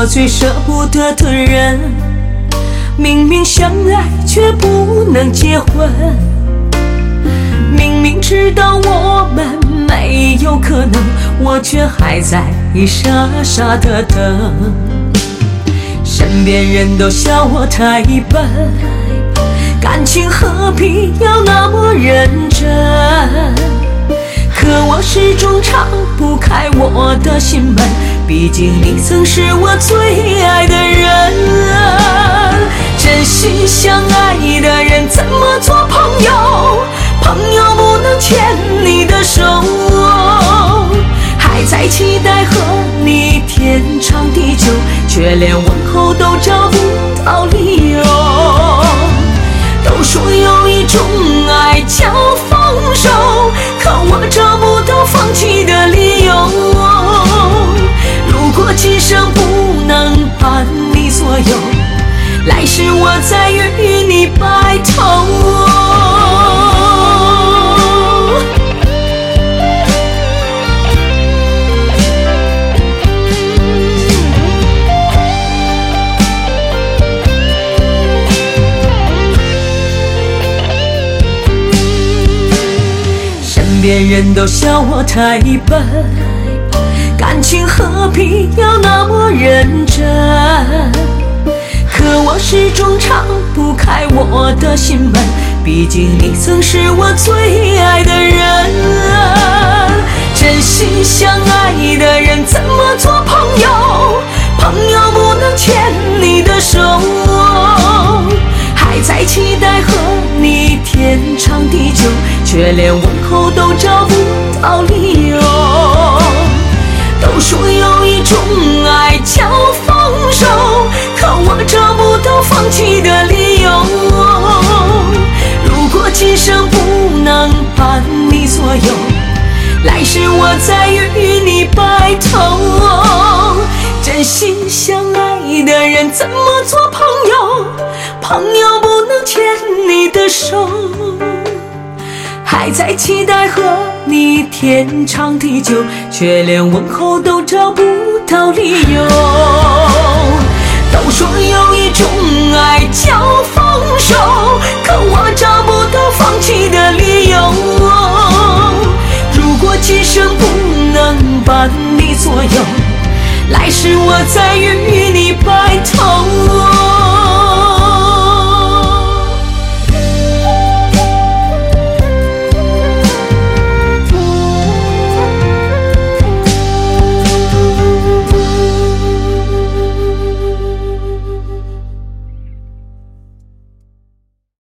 我最舍不得的人，明明相爱却不能结婚，明明知道我们没有可能，我却还在傻傻的等。身边人都笑我太笨，感情何必要那么认真？可我始终敞不开我的心门，毕竟你曾是我最爱的人。真心相爱的人怎么做朋友？朋友不能牵你的手，还在期待和你天长地久，却连问候都找不到理由。都说有一种爱叫放手，可我找不到放弃的理由。如果今生不能伴你左右，来世我再与你白头。身边人都笑我太笨，感情何必要那么认真？可我始终敞不开我的心门，毕竟你曾是我最爱的人。真心相爱的人怎么做朋友？朋友不能牵你的手，还在期待和你天长地久，却连问候都找不到理由。都说有一种爱叫放手，可我找不到放弃的理由。如果今生不能伴你左右，来世我再与你白头。真心相爱的人怎么做朋友？朋友不能牵你的手，还在期待和你天长地久，却连问候都找不到理由。都说有一种爱叫放手，可我找不到放弃的理由。如果今生不能伴你左右，来世我再与你白头。